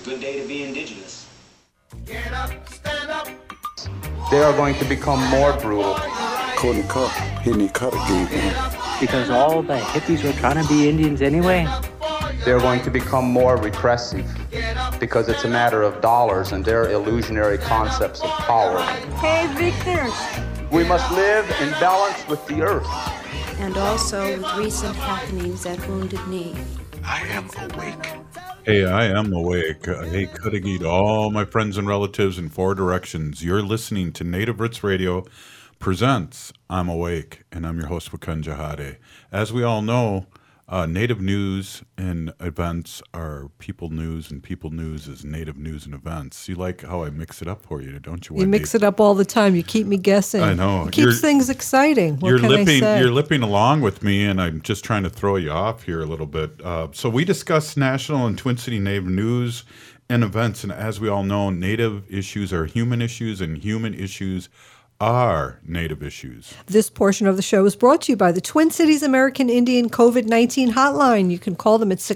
Good day to be indigenous. Get up, stand up. They are going to become more brutal. Courtney Cup, Henry Cutter gave me. Because all the hippies were trying to be Indians anyway. They're going to become more repressive because it's a matter of dollars and their illusionary concepts of power. Hey, Victor. We must live in balance with the earth. And also with recent happenings at Wounded Knee. I am awake. Hey, I am awake. Hey, Cudageet, all my friends and relatives in four directions. You're listening to Native Roots Radio presents I'm Awake, and I'm your host, Wakan Jahade. As we all know, Native news and events are people news, and people news is Native news and events. You like how I mix it up for you, don't you, Wendy? You mix it up all the time. You keep me guessing. I know. It keeps things exciting. What can I say? You're lipping along with me, and I'm just trying to throw you off here a little bit. So we discuss national and Twin City Native news and events, and as we all know, Native issues are human issues, and human issues are Native issues. This portion of the show is brought to you by the Twin Cities American Indian COVID-19 hotline. You can call them at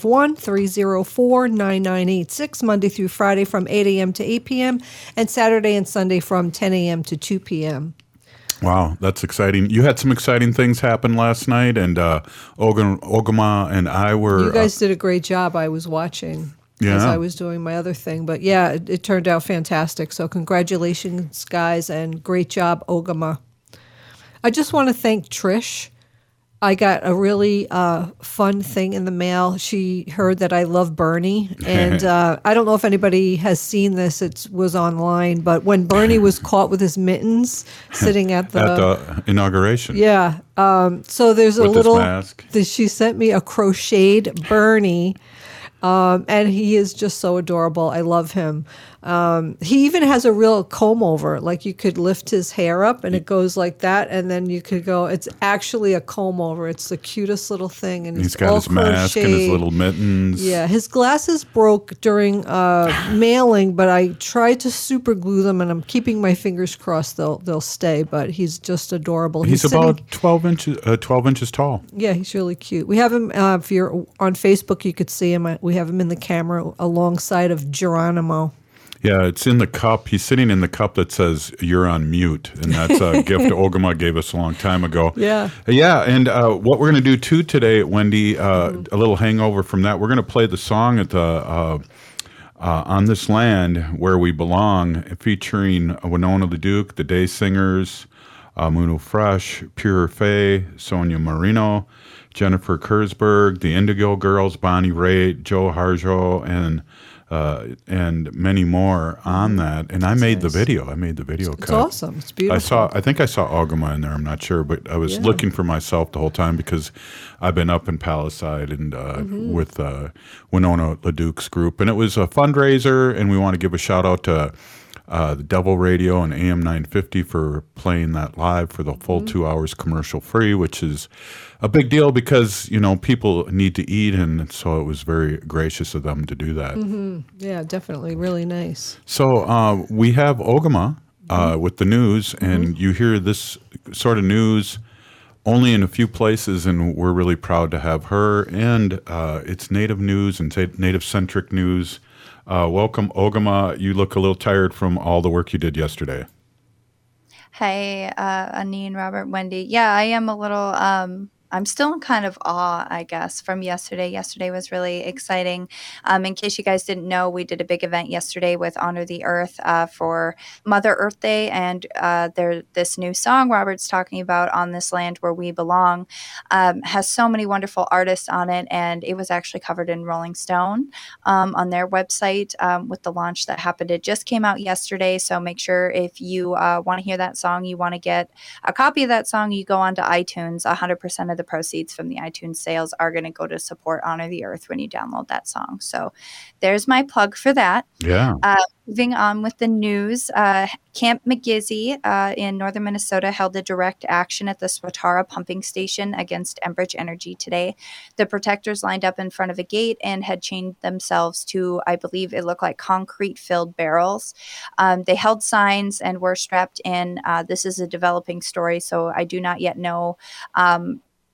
651-304-9986, Monday through Friday from 8 a.m. to 8 p.m., and Saturday and Sunday from 10 a.m. to 2 p.m. Wow, that's exciting. You had some exciting things happen last night, and Ogama and I were... You guys did a great job. I was watching. Yeah. As I was doing my other thing. But yeah, it turned out fantastic. So congratulations, guys, and great job, Ogama. I just want to thank Trish. I got a really fun thing in the mail. She heard that I love Bernie. And I don't know if anybody has seen this. It was online. But when Bernie was caught with his mittens sitting at the inauguration. Yeah. So there's a with little... His mask. She sent me a crocheted Bernie. And he is just so adorable. I love him. He even has a real comb over. Like you could lift his hair up and it goes like that. And then you could go, it's actually a comb over. It's the cutest little thing. And he's got his mask and his little mittens. Yeah, his glasses broke during mailing, but I tried to super glue them and I'm keeping my fingers crossed they'll stay. But he's just adorable. He's about 12 inches tall. Yeah, he's really cute. We have him, if you're on Facebook, you could see him. We have him in the camera alongside of Geronimo. Yeah, it's in the cup. He's sitting in the cup that says, "You're on mute." And that's a gift Ogama gave us a long time ago. Yeah. Yeah, and what we're going to do, too, today, Wendy, a little hangover from that, we're going to play the song at the On This Land Where We Belong, featuring Winona LaDuke, the Day Singers, Muno Fresh, Pure Fay, Sonia Marino, Jennifer Kurzberg, the Indigo Girls, Bonnie Raitt, Joe Harjo, and many more on that. And I made the video. I made the video cut. It's awesome. It's beautiful. I think I saw Ogama in there. I'm not sure, but I was looking for myself the whole time because I've been up in Palisade and with Winona LaDuke's group. And it was a fundraiser, and we want to give a shout out to the Devil Radio and AM 950 for playing that live for the full 2 hours commercial free, which is a big deal because, people need to eat, and so it was very gracious of them to do that. Mm-hmm. Yeah, definitely. Really nice. So we have Ogama with the news, and you hear this sort of news only in a few places, and we're really proud to have her, and it's Native news and Native-centric news. Welcome, Ogama. You look a little tired from all the work you did yesterday. Hey, Anine, Robert, Wendy. Yeah, I am a little I'm still in kind of awe, I guess, from yesterday. Yesterday was really exciting. In case you guys didn't know, we did a big event yesterday with Honor the Earth for Mother Earth Day, and this new song Robert's talking about, On This Land Where We Belong, has so many wonderful artists on it, and it was actually covered in Rolling Stone on their website with the launch that happened. It just came out yesterday, so make sure if you want to hear that song, you want to get a copy of that song, you go onto iTunes. 100% of the proceeds from the iTunes sales are going to go to support Honor the Earth when you download that song. So there's my plug for that. Yeah. Moving on with the news, Camp McGizzy in northern Minnesota held a direct action at the Swatara pumping station against Enbridge Energy today. The protectors lined up in front of a gate and had chained themselves to, I believe it looked like concrete-filled barrels. They held signs and were strapped in. This is a developing story, so I do not yet know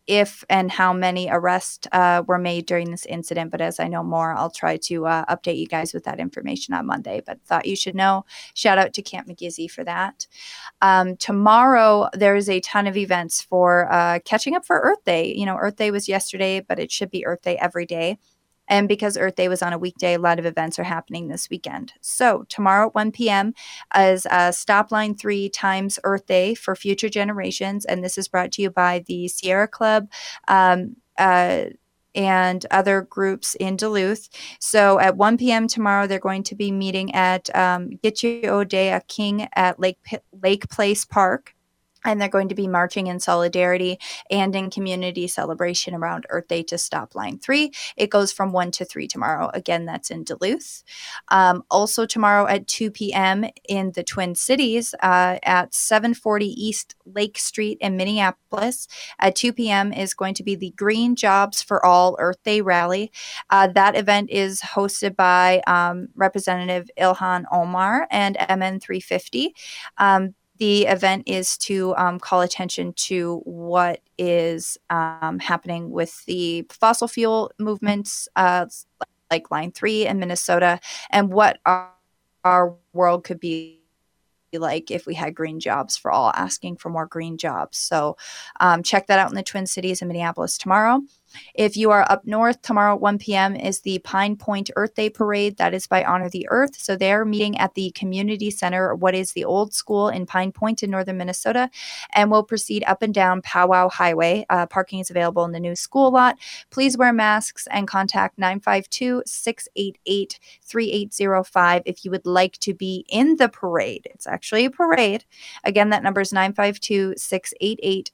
if and how many arrests were made during this incident. But as I know more, I'll try to update you guys with that information on Monday. But thought you should know. Shout out to Camp McGizzy for that. Tomorrow, there's a ton of events for catching up for Earth Day. You know, Earth Day was yesterday, but it should be Earth Day every day. And because Earth Day was on a weekday, a lot of events are happening this weekend. So tomorrow at 1 p.m. is Stop Line 3 times Earth Day for future generations. And this is brought to you by the Sierra Club and other groups in Duluth. So at 1 p.m. tomorrow, they're going to be meeting at Gitche King at Lake Place Park. And they're going to be marching in solidarity and in community celebration around Earth Day to Stop Line 3. It goes from 1 to 3 tomorrow. Again, that's in Duluth. Also tomorrow at 2 p.m. in the Twin Cities at 740 East Lake Street in Minneapolis. At 2 p.m. is going to be the Green Jobs for All Earth Day Rally. That event is hosted by Representative Ilhan Omar and MN350. The event is to call attention to what is happening with the fossil fuel movements like Line 3 in Minnesota, and what our world could be like if we had green jobs for all, asking for more green jobs. So check that out in the Twin Cities in Minneapolis tomorrow. If you are up north, tomorrow at 1 p.m. is the Pine Point Earth Day Parade. That is by Honor the Earth. So they're meeting at the community center, what is the old school in Pine Point in northern Minnesota, and will proceed up and down Powwow Highway. Parking is available in the new school lot. Please wear masks and contact 952-688-3805 if you would like to be in the parade. It's actually a parade. Again, that number is 952-688-3805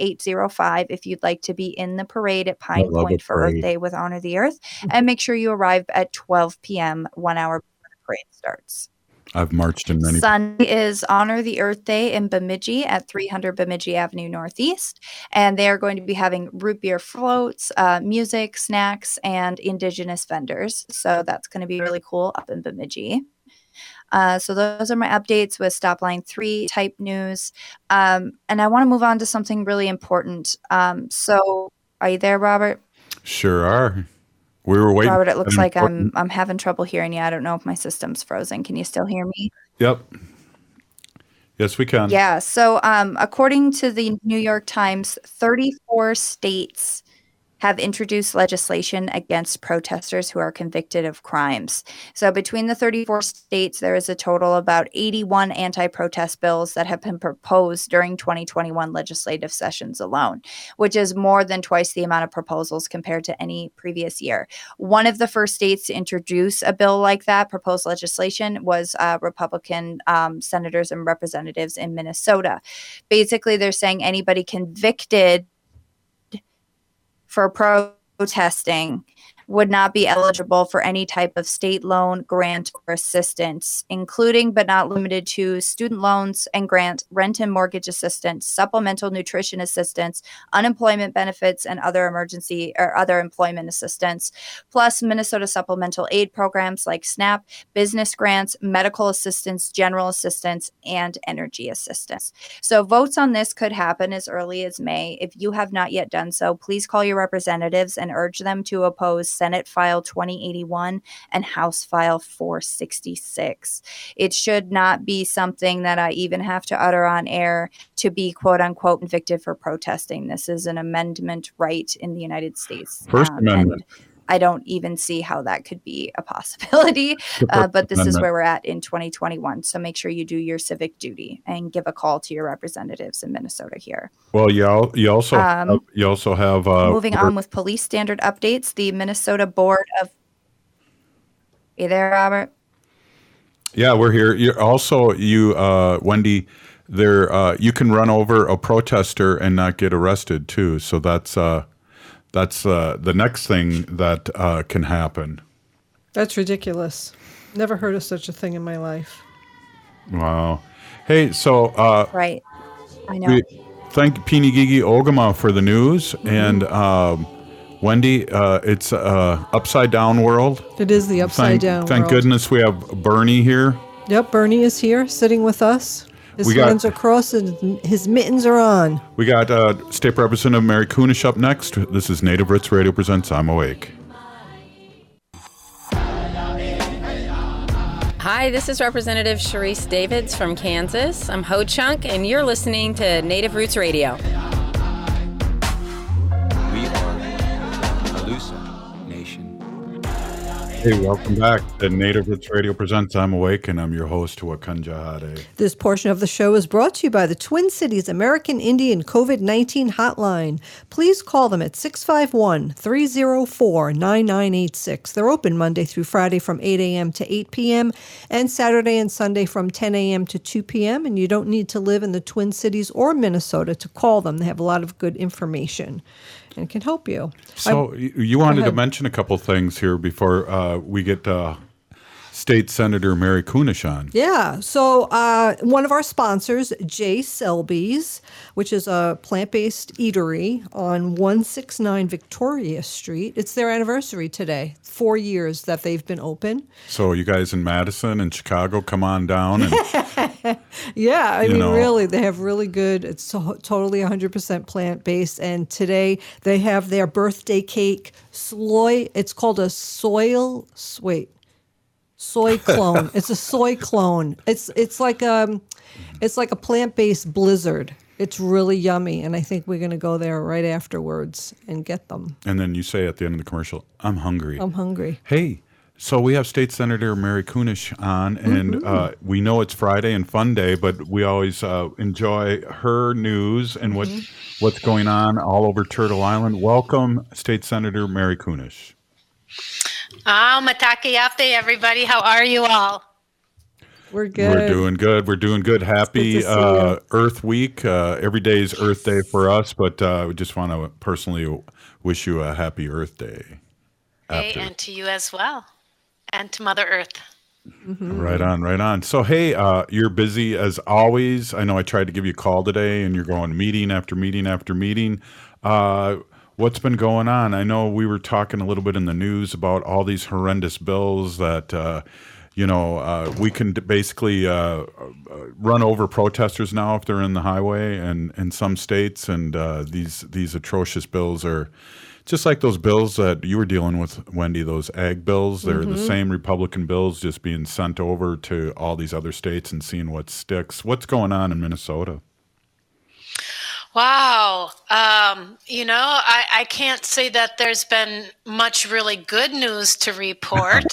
if you'd like to be in the parade at Pine Point for Earth Day with Honor the Earth. And make sure you arrive at 12 p.m., 1 hour before the parade starts. I've marched in many. Sunday is Honor the Earth Day in Bemidji at 300 Bemidji Avenue Northeast. And they are going to be having root beer floats, music, snacks, and Indigenous vendors. So that's going to be really cool up in Bemidji. So those are my updates with Stop Line 3 type news. And I want to move on to something really important. So are you there, Robert? Sure are. We were waiting. Robert, it looks like I'm having trouble hearing you. I don't know if my system's frozen. Can you still hear me? Yep. Yes, we can. Yeah. So according to the New York Times, 34 states have introduced legislation against protesters who are convicted of crimes. So between the 34 states, there is a total of about 81 anti-protest bills that have been proposed during 2021 legislative sessions alone, which is more than twice the amount of proposals compared to any previous year. One of the first states to introduce a bill like that, proposed legislation, was Republican senators and representatives in Minnesota. Basically, they're saying anybody convicted for protesting would not be eligible for any type of state loan, grant, or assistance, including but not limited to student loans and grant, rent and mortgage assistance, supplemental nutrition assistance, unemployment benefits, and other emergency or other employment assistance, plus Minnesota supplemental aid programs like SNAP, business grants, medical assistance, general assistance, and energy assistance. So votes on this could happen as early as May. If you have not yet done so, please call your representatives and urge them to oppose Senate File 2081 and House File 466. It should not be something that I even have to utter on air to be quote unquote convicted for protesting. This is an amendment right in the United States. First Amendment. I don't even see how that could be a possibility, but this is where we're at in 2021. So make sure you do your civic duty and give a call to your representatives in Minnesota here. Well, you also have moving on with police standard updates. The Minnesota Board of. Hey there, Robert. Yeah, we're here. Wendy. There, you can run over a protester and not get arrested too. So that's the next thing that can happen. That's ridiculous. Never heard of such a thing in my life. Wow. Hey, so right. I know. We thank Pinigigi Ogama for the news, and Wendy, it's upside down world. It is the upside down world. Thank goodness we have Bernie here. Yep, Bernie is here, sitting with us. His We got- hands are crossed and his mittens are on. We got State Representative Mary Kunesh up next. This is Native Roots Radio presents I'm Awake. Hi, this is Representative Sharice Davids from Kansas. I'm Ho Chunk, and you're listening to Native Roots Radio. We are Alusa Nation. Hey, welcome back to Native Roots Radio presents I'm Awake, and I'm your host, Wakanja Hade. This portion of the show is brought to you by the Twin Cities American Indian COVID-19 Hotline. Please call them at 651-304-9986. They're open Monday through Friday from 8 a.m. to 8 p.m. and Saturday and Sunday from 10 a.m. to 2 p.m. And you don't need to live in the Twin Cities or Minnesota to call them. They have a lot of good information and can help you. So you wanted to mention a couple things here before we get State Senator Mary Kunesh on. Yeah. So one of our sponsors, J. Selby's, which is a plant-based eatery on 169 Victoria Street. It's their anniversary today, 4 years that they've been open. So you guys in Madison and Chicago, come on down. And, yeah, I mean, really, they have really good, it's totally 100% plant-based. And today they have their birthday cake, it's called a soy clone. It's a soy clone. It's like a plant-based blizzard. It's really yummy, and I think we're going to go there right afterwards and get them. and then you say at the end of the commercial, I'm hungry. I'm hungry. Hey, so we have State Senator Mary Kunesh on, and we know it's Friday and Fun Day, but we always enjoy her news and what's going on all over Turtle Island. Welcome, State Senator Mary Kunesh. Matake Yape, everybody. How are you all? We're good. We're doing good. We're doing good. Happy Earth Week. Every day is Earth Day for us, but we just want to personally wish you a happy Earth Day. Hey, and to you as well, and to Mother Earth. Mm-hmm. Right on, right on. So, hey, you're busy as always. I know I tried to give you a call today, and you're going meeting after meeting after meeting. What's been going on? I know we were talking a little bit in the news about all these horrendous bills that, we can basically run over protesters now if they're in the highway and in some states. And these atrocious bills are just like those bills that you were dealing with, Wendy, those ag bills. They're the same Republican bills just being sent over to all these other states and seeing what sticks. What's going on in Minnesota? Wow. I can't say that there's been much really good news to report.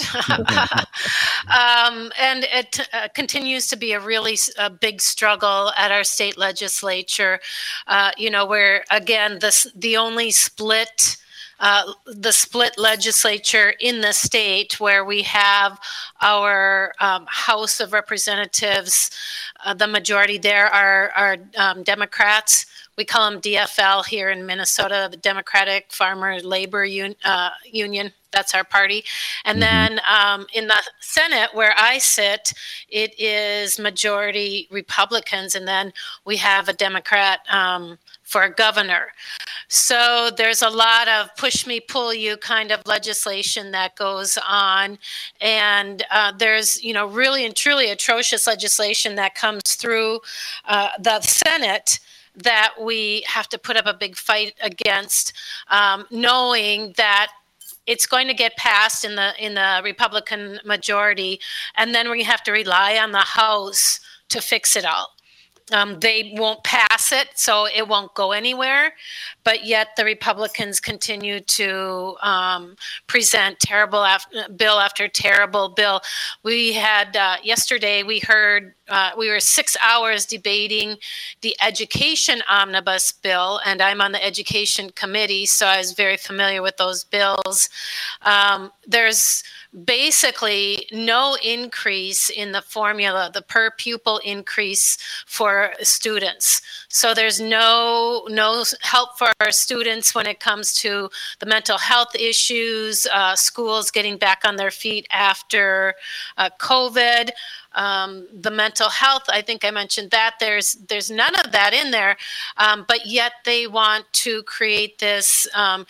And it continues to be a really big struggle at our state legislature, where, again, the only split legislature in the state, where we have our House of Representatives, the majority there are Democrats. We call them DFL here in Minnesota, the Democratic Farmer Labor Union. That's our party. And then in the Senate, where I sit, it is majority Republicans. And then we have a Democrat for a governor. So there's a lot of push me, pull you kind of legislation that goes on. And there's, really and truly atrocious legislation that comes through the Senate that we have to put up a big fight against, knowing that it's going to get passed in the Republican majority, and then we have to rely on the House to fix it all. They won't pass it, so it won't go anywhere. But yet the Republicans continue to present terrible bill after terrible bill. We had yesterday, we heard, we were 6 hours debating the education omnibus bill, and I'm on the education committee, so I was very familiar with those bills. There's basically no increase in the formula, the per pupil increase for students. So there's no help for our students when it comes to the mental health issues, schools getting back on their feet after COVID. The mental health, I think I mentioned that. There's none of that in there, but yet they want to create this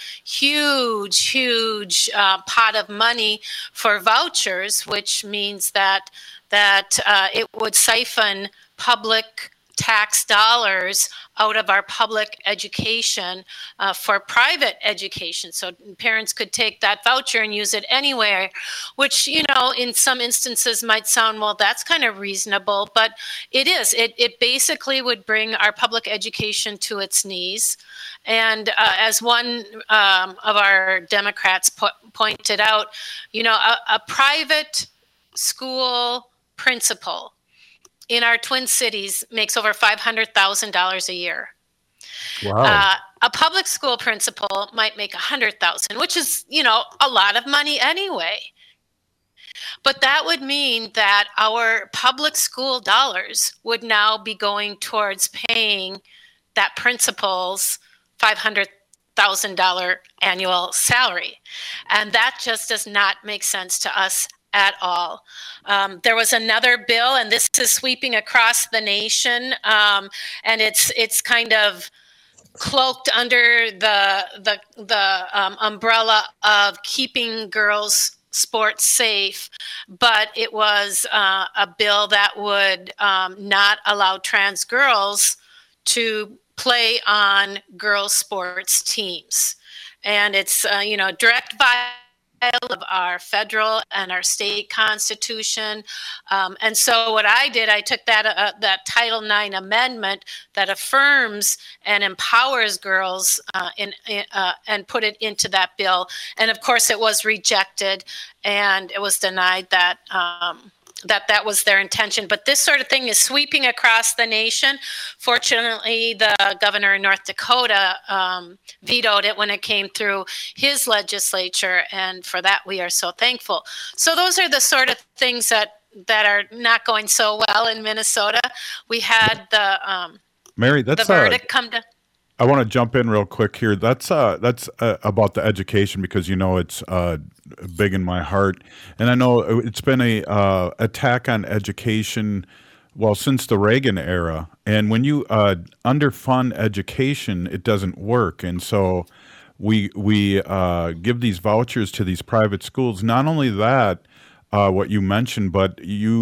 huge pot of money for vouchers, which means that it would siphon public tax dollars out of our public education for private education. So parents could take that voucher and use it anywhere, which, in some instances might sound, well, that's kind of reasonable, but it is. It basically would bring our public education to its knees. And as one of our Democrats pointed out, a private school principal in our Twin Cities makes over $500,000 a year. Wow. A public school principal might make $100,000, which is, a lot of money anyway. But that would mean that our public school dollars would now be going towards paying that principal's $500,000 annual salary. And that just does not make sense to us at all. There was another bill, and this is sweeping across the nation, and it's kind of cloaked under the umbrella of keeping girls' sports safe, but it was a bill that would not allow trans girls to play on girls' sports teams, and it's direct violation of our federal and our state constitution. And so what I did, I took that Title IX amendment that affirms and empowers girls and put it into that bill. And of course it was rejected, and it was denied that that was their intention. But this sort of thing is sweeping across the nation. Fortunately, the governor in North Dakota vetoed it when it came through his legislature, and for that we are so thankful. So those are the sort of things that are not going so well in Minnesota. We had the Mary, that's the verdict come to. I want to jump in real quick here. That's about the education, because it's big in my heart, and I know it's been a attack on education, well, since the Reagan era. And when you underfund education, it doesn't work. And so we give these vouchers to these private schools. Not only that, what you mentioned, but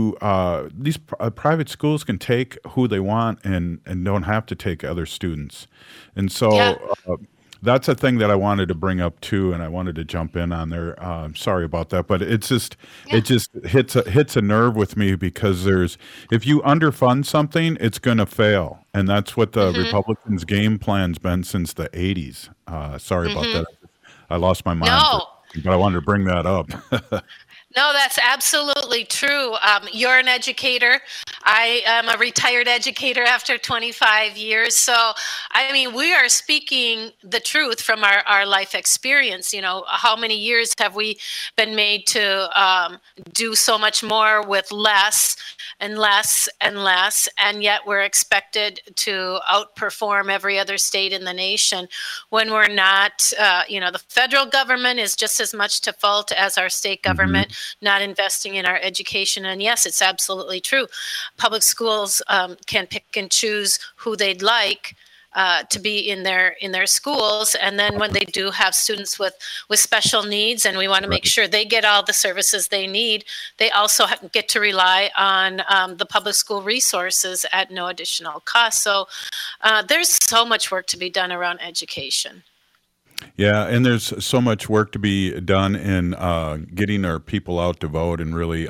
these private schools can take who they want and don't have to take other students. And so that's a thing that I wanted to bring up too, and I wanted to jump in on there. Sorry about that, but it just hits a nerve with me, because if you underfund something, it's going to fail, and that's what the Republicans' game plan's been since the 80s. Sorry about that. I lost my mind, but I wanted to bring that up. No, that's absolutely true. You're an educator. I am a retired educator after 25 years. So, we are speaking the truth from our life experience. How many years have we been made to do so much more with less and less and less, and yet we're expected to outperform every other state in the nation when we're not. The federal government is just as much to fault as our state government not investing in our education. And yes, it's absolutely true. Public schools can pick and choose who they'd like to be in their schools, and then when they do have students with special needs, and we want to make sure they get all the services they need, they also get to rely on the public school resources at no additional cost. So there's so much work to be done around education. Yeah, and there's so much work to be done in getting our people out to vote and really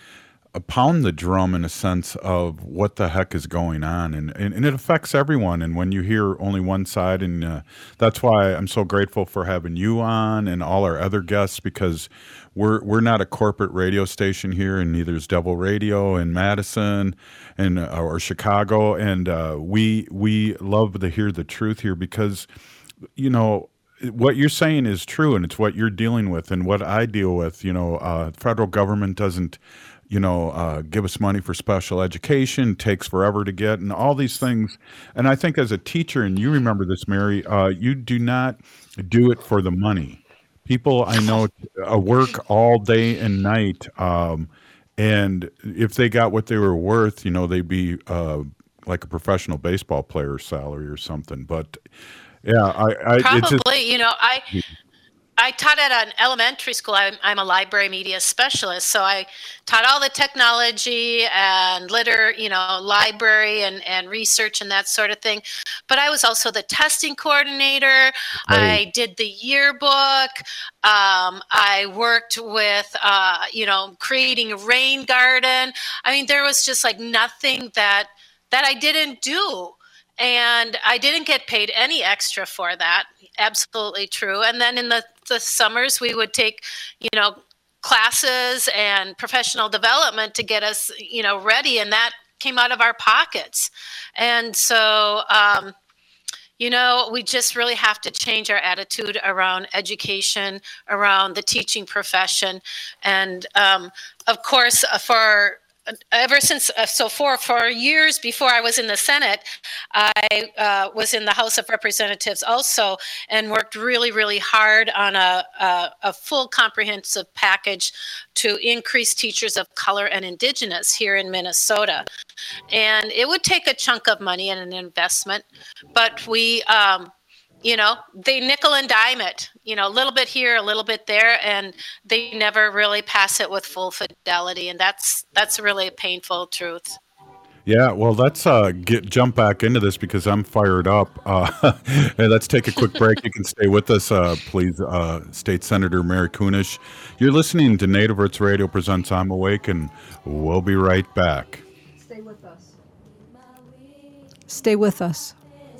pound the drum in a sense of what the heck is going on. And it affects everyone. And when you hear only one side, and that's why I'm so grateful for having you on and all our other guests, because we're not a corporate radio station here, and neither is Devil Radio in Madison and or Chicago. And we love to hear the truth here, because, what you're saying is true, and it's what you're dealing with and what I deal with. Federal government doesn't, give us money for special education, takes forever to get, and all these things. And I think as a teacher, and you remember this, Mary, you do not do it for the money. People I know work all day and night, and if they got what they were worth, they'd be like a professional baseball player's salary or something. But yeah, probably, I taught at an elementary school. I'm a library media specialist, so I taught all the technology and library and research and that sort of thing. But I was also the testing coordinator. Right. I did the yearbook. I worked with, creating a rain garden. I mean, there was just like nothing that I didn't do. And I didn't get paid any extra for that. Absolutely true. And then in the summers, we would take, classes and professional development to get us, ready. And that came out of our pockets. And so, we just really have to change our attitude around education, around the teaching profession. And of course, for years before I was in the Senate, I was in the House of Representatives also, and worked really, really hard on a full comprehensive package to increase teachers of color and Indigenous here in Minnesota. And it would take a chunk of money and an investment, but we, they nickel and dime it, a little bit here, a little bit there, and they never really pass it with full fidelity. And that's really a painful truth. Yeah, well, let's jump back into this because I'm fired up. And let's take a quick break. You can stay with us, please, State Senator Mary Kunesh. You're listening to Native Roots Radio presents I'm Awake, and we'll be right back. Stay with us. Stay with us.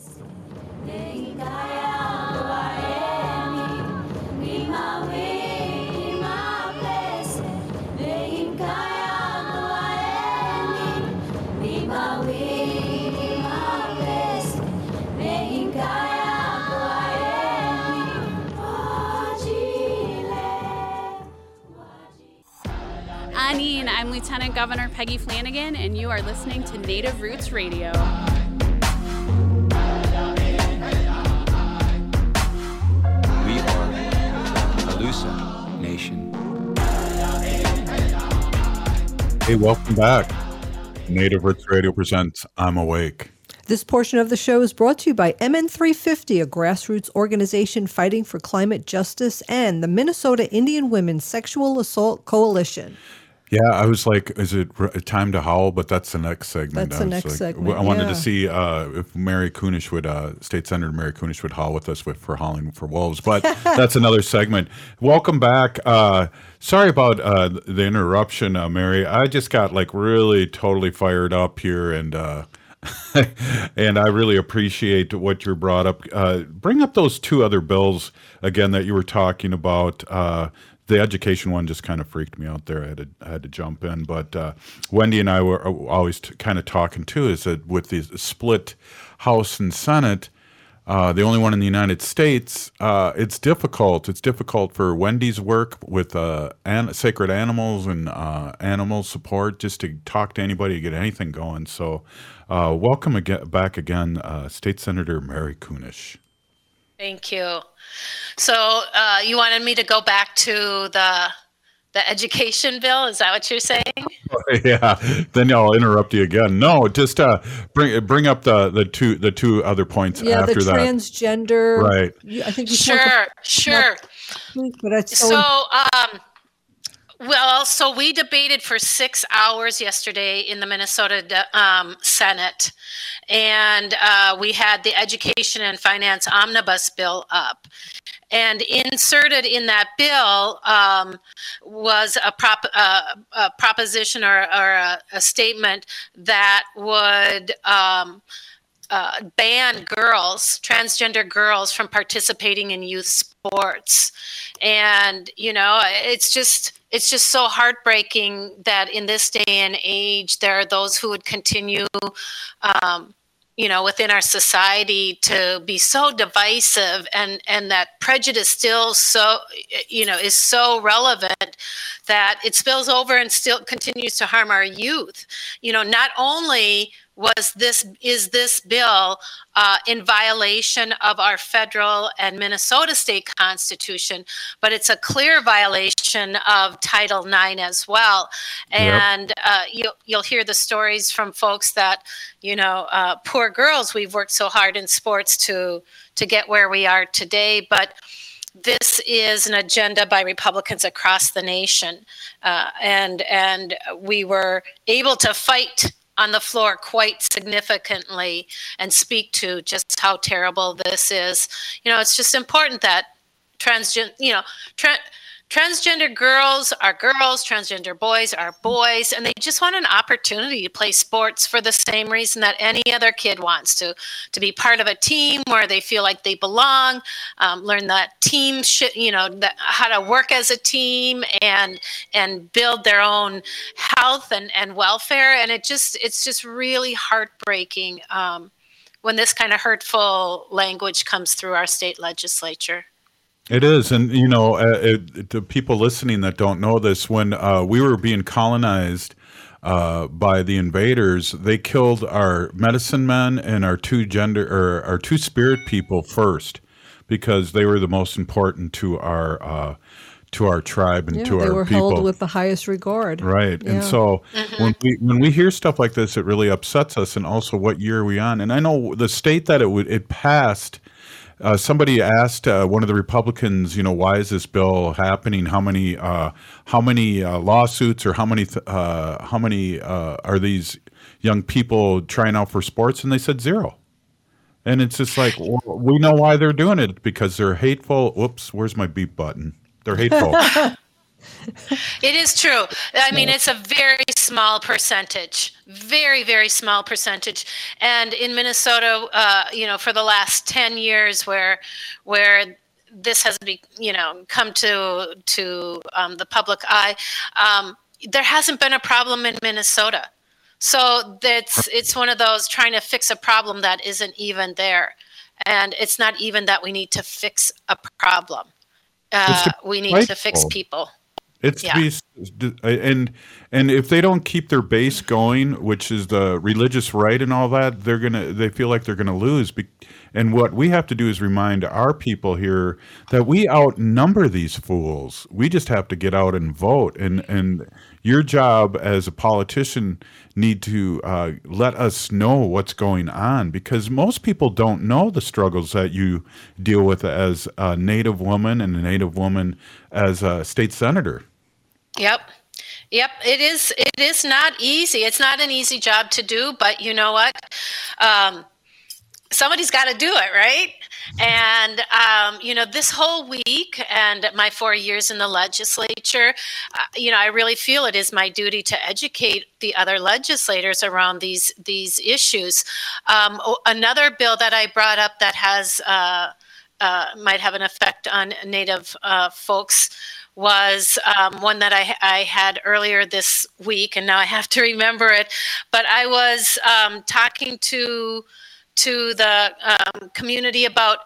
Anine, I'm Lieutenant Governor Peggy Flanagan, and you are listening to Native Roots Radio. We are Alusa Nation. Hey, welcome back. Native Roots Radio presents I'm Awake. This portion of the show is brought to you by MN350, a grassroots organization fighting for climate justice, and the Minnesota Indian Women's Sexual Assault Coalition. Yeah, I was like, is it time to howl? But that's the next segment. That's the next segment. I wanted to see if Mary Kunesh State Senator Mary Kunesh would howl with us for Howling for Wolves. But that's another segment. Welcome back. Sorry about the interruption, Mary. I just got really totally fired up here, and and I really appreciate what you brought up. Bring up those two other bills again that you were talking about. The education one just kind of freaked me out there. I had to jump in, but Wendy and I were always kind of talking too. Is that with the split House and Senate, the only one in the United States, it's difficult. It's difficult for Wendy's work with sacred animals and animal support, just to talk to anybody, to get anything going. So, welcome back again, State Senator Mary Kunesh. Thank you. So you wanted me to go back to the education bill? Is that what you're saying? Yeah. Then I'll interrupt you again. No, just bring up the two other points after that. Yeah, the transgender. Right. I think you Sure. But that's so we debated for 6 hours yesterday in the Minnesota Senate, and we had the Education and Finance Omnibus Bill up. And inserted in that bill was a proposition or a statement that would ban transgender girls from participating in youth sports. And, it's just so heartbreaking that in this day and age, there are those who would continue, within our society to be so divisive, and that prejudice still is so relevant that it spills over and still continues to harm our youth. Not only is this bill in violation of our federal and Minnesota state constitution, but it's a clear violation of Title IX as well. And you'll hear the stories from folks that, poor girls, we've worked so hard in sports to get where we are today. But this is an agenda by Republicans across the nation, and we were able to fight on the floor quite significantly and speak to just how terrible this is. It's just important that transgender girls are girls, transgender boys are boys, and they just want an opportunity to play sports for the same reason that any other kid wants to be part of a team where they feel like they belong, learn that team shit, how to work as a team and build their own health and welfare. And it's just really heartbreaking when this kind of hurtful language comes through our state legislature. It is. And, the people listening that don't know this, when we were being colonized by the invaders, they killed our medicine men and our two spirit people first, because they were the most important to our tribe and to our people. They were held with the highest regard. Right. Yeah. And so when we hear stuff like this, it really upsets us. And also, what year are we on? And I know the state that it passed. Somebody asked one of the Republicans, why is this bill happening? How many lawsuits, or how many are these young people trying out for sports? And they said 0. And it's just like, well, we know why they're doing it, because they're hateful. Whoops, where's my beep button? They're hateful. It is true. I mean, it's a very small percentage, very, very small percentage. And in Minnesota, for the last 10 years where this has come to the public eye, there hasn't been a problem in Minnesota. So it's one of those trying to fix a problem that isn't even there. And it's not even that we need to fix a problem. We need to fix people. It's and if they don't keep their base going, which is the religious right and all that, they feel like they're gonna lose. And what we have to do is remind our people here that we outnumber these fools. We just have to get out and vote. And your job as a politician need to let us know what's going on, because most people don't know the struggles that you deal with as a Native woman and a Native woman as a state senator. Yep. It is not easy. It's not an easy job to do, but you know what? Somebody's got to do it, right? And, this whole week and my 4 years in the legislature, I really feel it is my duty to educate the other legislators around these issues. Another bill that I brought up that has might have an effect on Native folks was one that I had earlier this week, and now I have to remember it. But I was talking to the community about,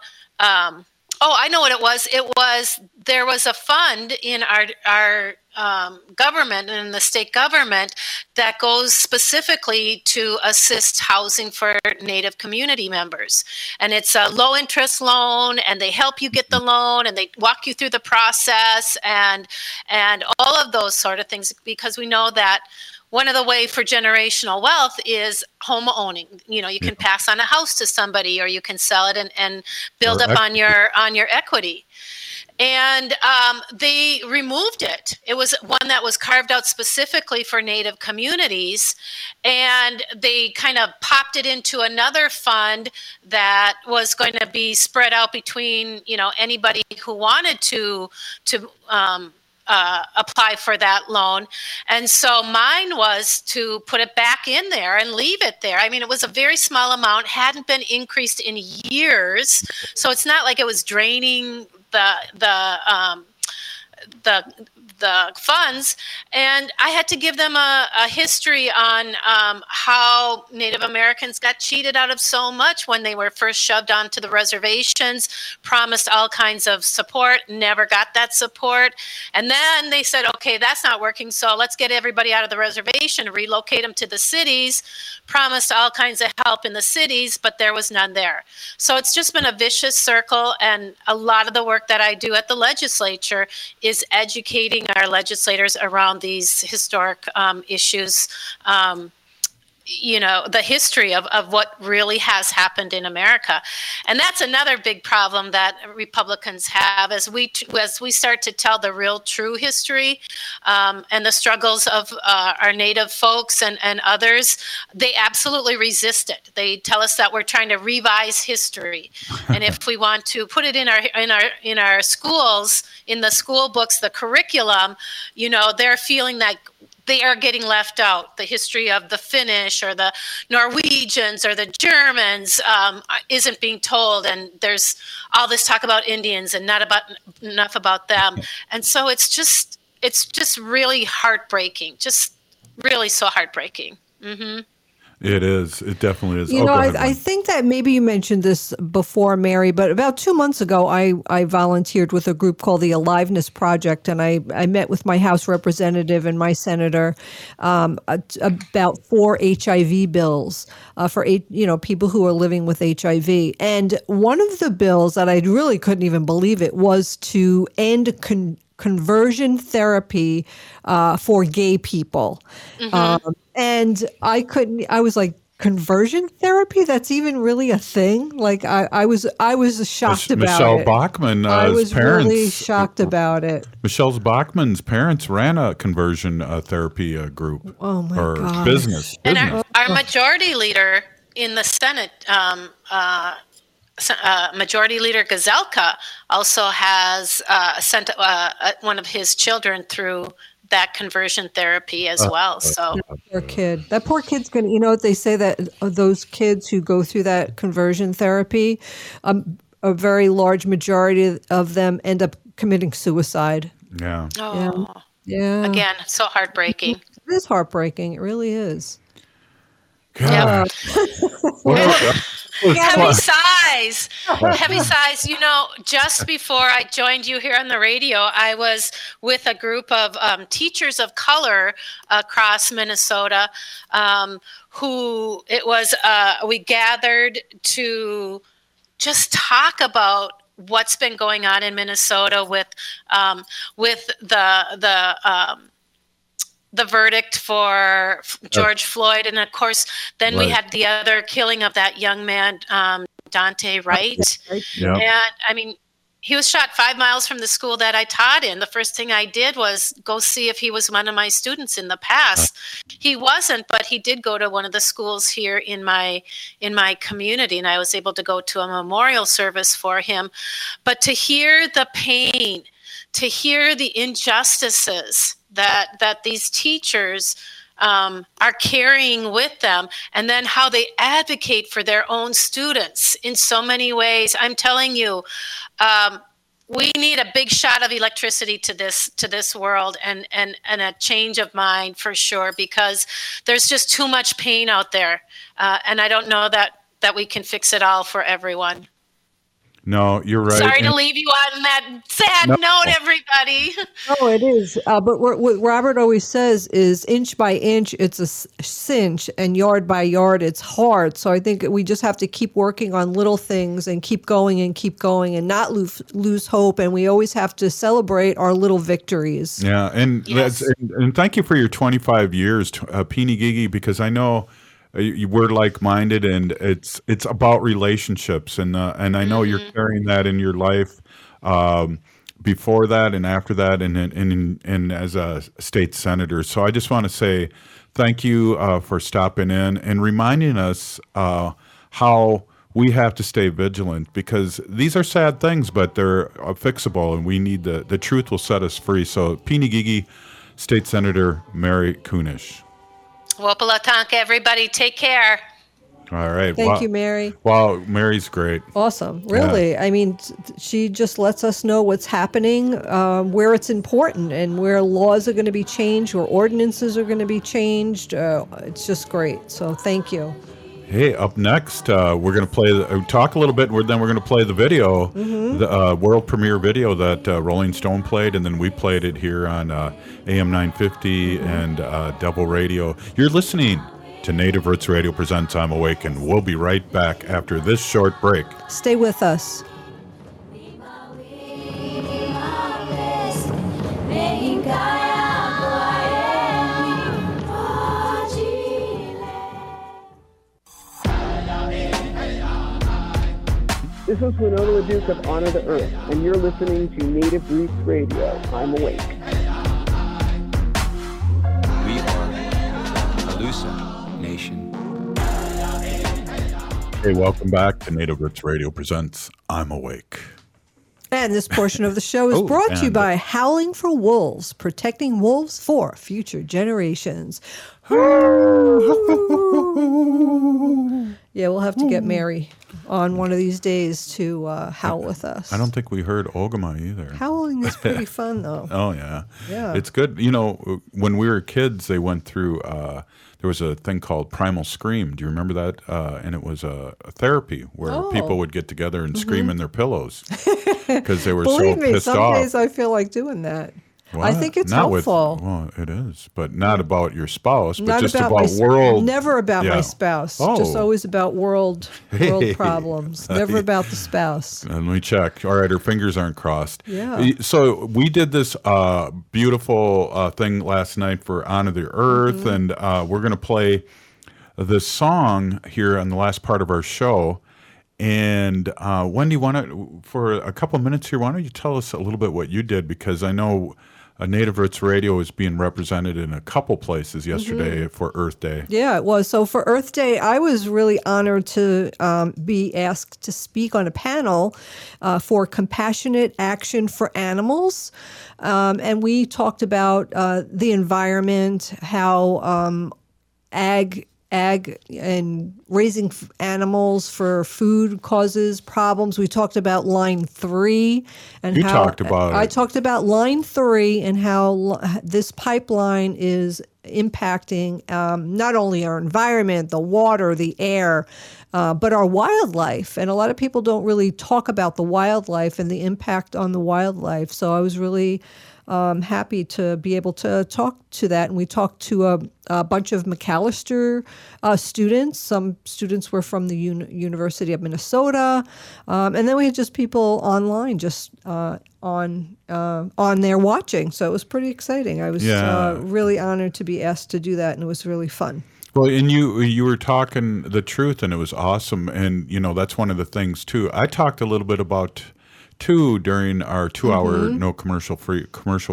I know what it was. There was a fund in our government, in the state government, that goes specifically to assist housing for Native community members. And it's a low interest loan, and they help you get the loan, and they walk you through the process and all of those sort of things, because we know that one of the way for generational wealth is home owning. You can pass on a house to somebody, or you can sell it and build up on your equity. And they removed it. It was one that was carved out specifically for Native communities, and they kind of popped it into another fund that was going to be spread out between anybody who wanted to apply for that loan. And so mine was to put it back in there and leave it there. I mean, it was a very small amount, hadn't been increased in years. So it's not like it was draining the funds. And I had to give them a history on how Native Americans got cheated out of so much when they were first shoved onto the reservations, promised all kinds of support, never got that support. And then they said, okay, that's not working, so let's get everybody out of the reservation, relocate them to the cities, promised all kinds of help in the cities, but there was none there. So it's just been a vicious circle, and a lot of the work that I do at the legislature is educating our legislators around these historic issues. the history of what really has happened in America. And that's another big problem that Republicans have as we start to tell the real true history and the struggles of our Native folks and others. They absolutely resist it. They tell us that we're trying to revise history. And if we want to put it in our schools, in the school books, the curriculum, they're feeling that they are getting left out. The history of the Finnish or the Norwegians or the Germans isn't being told, and there's all this talk about Indians and not enough about them. And so it's just really heartbreaking, just really so heartbreaking. Mm-hmm. It is. It definitely is. I think that maybe you mentioned this before, Mary, but about 2 months ago, I volunteered with a group called the Aliveness Project, and I met with my House representative and my senator about 4 HIV bills for people who are living with HIV. And one of the bills that I really couldn't even believe it was to end conversion therapy for gay people. Mm-hmm. And I was like, conversion therapy? That's even really a thing? Like I was shocked about Michelle it. Bachmann, I was parents, really shocked about it. Michelle Bachmann's parents ran a conversion therapy group. Oh my gosh. Business. And our majority leader in the Senate, Majority Leader Gazelka, also has sent one of his children through that conversion therapy as well. So that poor kid's going to, they say that those kids who go through that conversion therapy, a very large majority of them end up committing suicide. Yeah. Oh. Yeah. Again, so heartbreaking. It is heartbreaking. It really is. God. Heavy sighs. Heavy sighs. Just before I joined you here on the radio, I was with a group of teachers of color across Minnesota who we gathered to just talk about what's been going on in Minnesota with the verdict for George Floyd. And of course, then we had the other killing of that young man, Daunte Wright. Yep. And he was shot 5 miles from the school that I taught in. The first thing I did was go see if he was one of my students in the past. He wasn't, but he did go to one of the schools here in my community, and I was able to go to a memorial service for him. But to hear the pain, to hear the injustices that these teachers are carrying with them, and then how they advocate for their own students in so many ways. I'm telling you, we need a big shot of electricity to this world and a change of mind for sure, because there's just too much pain out there, and I don't know that we can fix it all for everyone. No, you're right. Sorry to leave you on that sad note, everybody. No, it is. But what Robert always says is inch by inch, it's a cinch, and yard by yard, it's hard. So I think we just have to keep working on little things and keep going and not lose hope. And we always have to celebrate our little victories. Yeah, and and thank you for your 25 years, Peeny Gigi, because I know we're like-minded, and it's about relationships, and I know you're carrying that in your life before that and after that, and as a state senator. So I just want to say thank you for stopping in and reminding us how we have to stay vigilant, because these are sad things, but they're fixable, and we need the truth will set us free. So Peeny Gigi, State Senator Mary Kunesh. Wopalatanka, everybody. Take care. All right. Thank you, Mary. Wow, Mary's great. Awesome. Really. Yeah. I mean, she just lets us know what's happening, where it's important, and where laws are going to be changed, where ordinances are going to be changed. It's just great. So thank you. Hey, up next, we're going to talk a little bit, then we're going to play the video, the world premiere video that Rolling Stone played, and then we played it here on AM 950 and Devil Radio. You're listening to Native Roots Radio presents I'm Awakened. We'll be right back after this short break. Stay with us. This is Winona LaDuke of Honor the Earth, and you're listening to Native Roots Radio. I'm awake. We are Alusa Nation. Hey, welcome back to Native Roots Radio presents I'm Awake. And this portion of the show is brought to you by Howling for Wolves, protecting wolves for future generations. Yeah, we'll have to get Mary on one of these days to howl with us. I don't think we heard Ogama either. Howling is pretty fun, though. Oh, yeah. Yeah. It's good. You know, when we were kids, they went through, there was a thing called Primal Scream. Do you remember that? And it was a therapy where people would get together and scream in their pillows because they were Believe so me, pissed some off. days I feel like doing that. Well, I think it's not helpful. Well, it is, but not about your spouse, but Not just about about world. Never about my Yeah. spouse. Oh. Just always about world problems. Never about the spouse. Let me check. All right, her fingers aren't crossed. Yeah. So we did this beautiful thing last night for Honor the Earth, and we're going to play this song here on the last part of our show. And Wendy, for a couple of minutes here, why don't you tell us a little bit what you did? Because I know Native Roots Radio is being represented in a couple places yesterday for Earth Day. Yeah, it was. So for Earth Day, I was really honored to be asked to speak on a panel for compassionate action for animals. And we talked about the environment, how ag and raising animals for food causes problems. We talked about Line 3 and You how talked about I it. talked about Line 3 and how this pipeline is impacting not only our environment, the water, the air, but our wildlife. And a lot of people don't really talk about the wildlife and the impact on the wildlife. So I was really happy to be able to talk to that. And we talked to a bunch of McAllister students. Some students were from the University of Minnesota. And then we had just people online just on there watching. So it was pretty exciting. I was really honored to be asked to do that, and it was really fun. Well, and you were talking the truth, and it was awesome. And, you know, that's one of the things, too. I talked a little bit about during our 2-hour no commercial free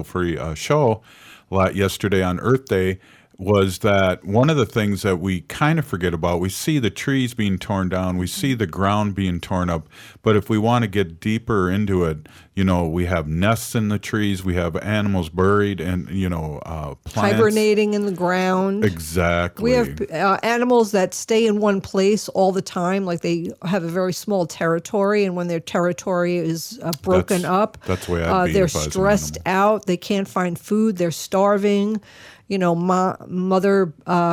show yesterday on Earth Day, was that one of the things that we kind of forget about, we see the trees being torn down, we see the ground being torn up, but if we want to get deeper into it, you know, we have nests in the trees, we have animals buried, and, you know, plants. Hibernating in the ground. Exactly. We have animals that stay in one place all the time, like they have a very small territory, and when their territory is broken up, that's the way I'd be they're if I was an stressed out, they can't find food, they're starving. You know, mother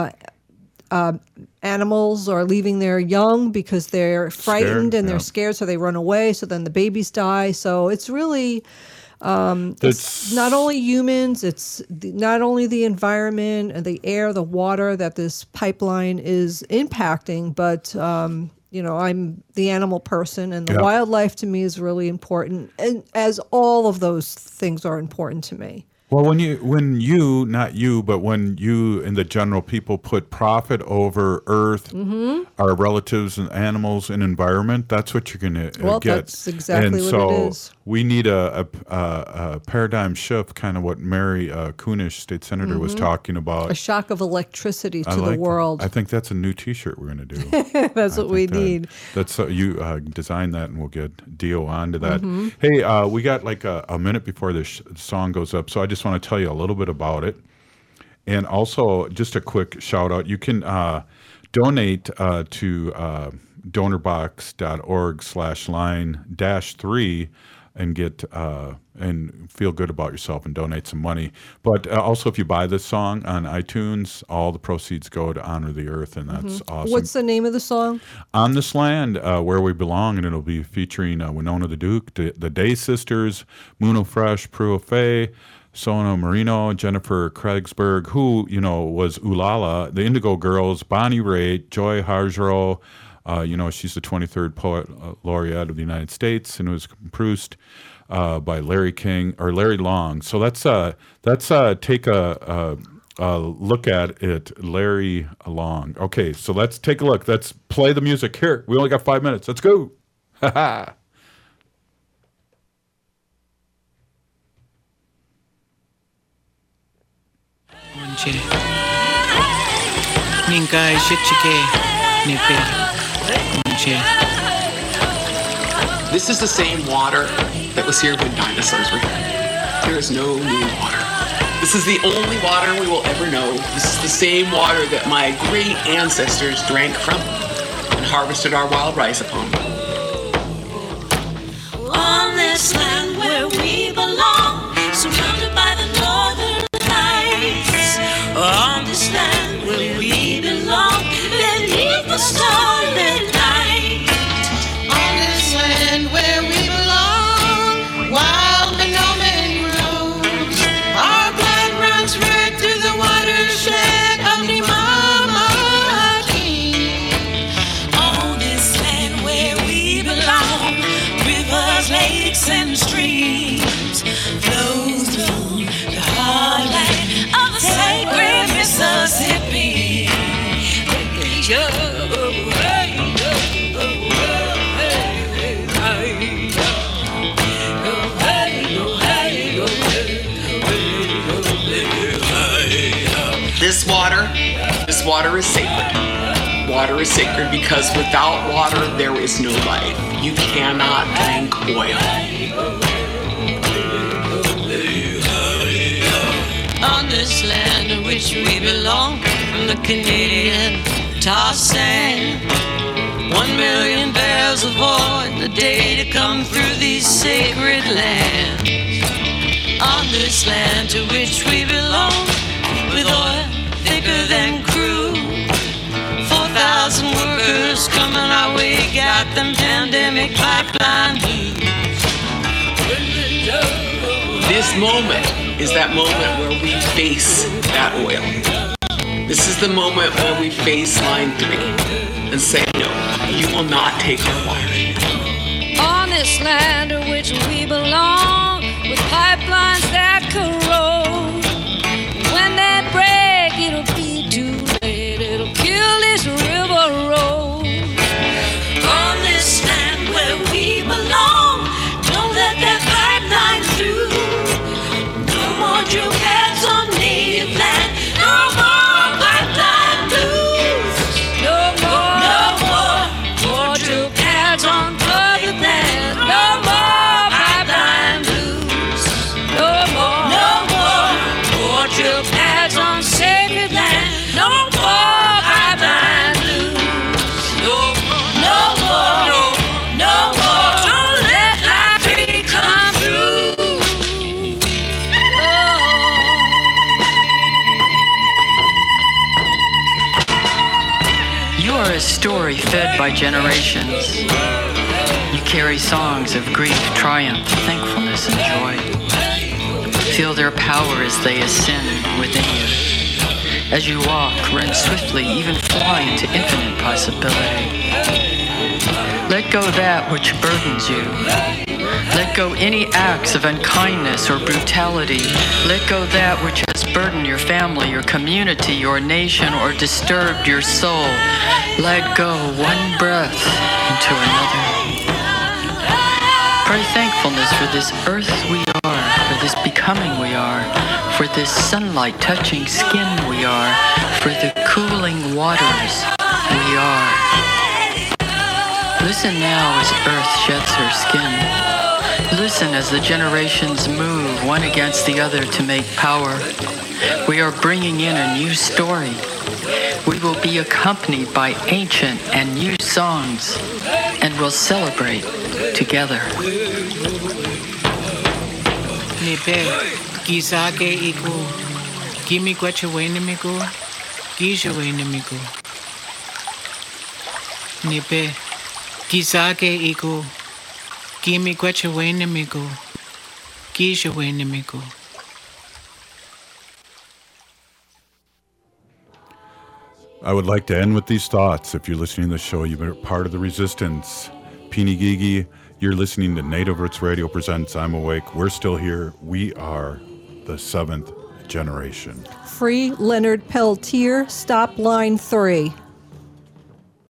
animals are leaving their young because they're frightened and they're scared, so they run away. So then the babies die. So it's really, it's not only humans, it's not only the environment and the air, the water that this pipeline is impacting, but you know, I'm the animal person, and the wildlife to me is really important, and as all of those things are important to me. Well, when you, not you, but when you and the general people put profit over Earth, our relatives and animals and environment, that's what you're going to get. Well, that's exactly what it is. We need a paradigm shift, kind of what Mary Kunesh, state senator, was talking about. A shock of electricity to the world. I think that's a new T-shirt we're going to do. That's what we need. That's you design that, and we'll get Dio onto that. Hey, we got like a minute before this song goes up, so I just want to tell you a little bit about it. And also, just a quick shout out, you can donate to donorbox.org/line-3 and get and feel good about yourself and donate some money. But also, if you buy this song on iTunes, all the proceeds go to Honor the Earth, and that's awesome. What's the name of the song? On This Land, Where We Belong, and it'll be featuring Winona LaDuke, the Day Sisters, Muno Fresh, Prue Faye, Sona Marino, Jennifer Kraigsberg, who, you know, was Ulala, the Indigo Girls, Bonnie Raitt, Joy Harjo, you know, she's the 23rd Poet Laureate of the United States, and it was produced by Larry Long. So let's take a look at it, Larry Long. Okay, so let's take a look. Let's play the music. Here, we only got 5 minutes. Let's go. Ha ha. This is the same water that was here when dinosaurs were here. There is no new water. This is the only water we will ever know. This is the same water that my great ancestors drank from and harvested our wild rice upon. On this land where we belong, surrounded by the northern lights. On this land where we belong, beneath the starlit night. On this land where we belong, wild phenomenon grows. Our blood runs red through the watershed of Nimamaki. On this land where we belong, rivers, lakes, and streams flow through the heartland of the sacred Mississippi. This water is sacred. Water is sacred because without water there is no life. You cannot drink oil. On this land in which we belong, from the Canadian tar sand, 1 million barrels of oil in the day to come through these sacred lands. On this land to which we belong, with oil thicker than crude, 4,000 workers coming our way, got them pandemic pipeline blues. This moment is that moment where we face that oil. This is the moment where we face line 3 and say, no, you will not take our water. On this land to which we belong, with pipelines that corrode, when they break, it'll be too late. It'll kill this river road. On this land where we belong, don't let that pipeline through. No more drill pads on native land. No more pipeline blues. No more drill pads on public land. No more pipeline blues. No more drill pads on sacred land. No more pipeline blues. No more. Don't let life come through. You are a story fed by generations. You carry songs of grief, triumph, thankfulness, and joy. Feel their power as they ascend within you. As you walk, run swiftly, even fly into infinite possibility. Let go that which burdens you. Let go any acts of unkindness or brutality. Let go that which has burdened your family, your community, your nation, or disturbed your soul. Let go one breath into another. Pray thankfulness for this earth we are, for this becoming we are, for this sunlight touching skin we are, for the cooling waters we are. Listen now as earth sheds her skin. Listen as the generations move one against the other to make power. We are bringing in a new story. We will be accompanied by ancient and new songs, and we'll celebrate together. Nipe, kisake iku, kimi kwachaweni miku, kishaweni miku. Nipe, kisake iku, kimi kwachaweni miku, kishaweni miku. I would like to end with these thoughts. If you're listening to the show, you've been part of the resistance. Peeny Gigi, you're listening to Native Roots Radio presents I'm Awake. We're still here. We are the 7th generation. Free Leonard Peltier, stop line 3.